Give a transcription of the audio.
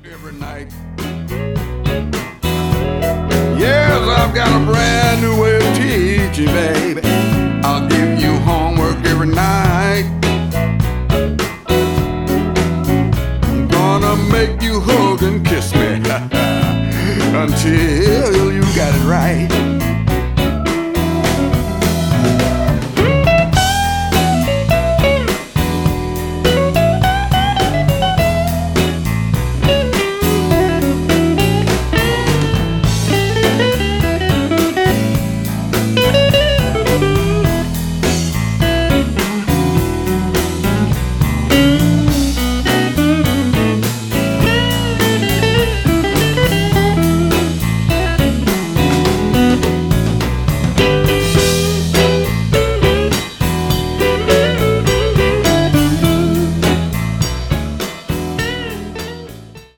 every night. Yes, I've got a brand new way of teaching, baby. I'll give you homework every night. I'm gonna make you hug and kiss me until you got it right.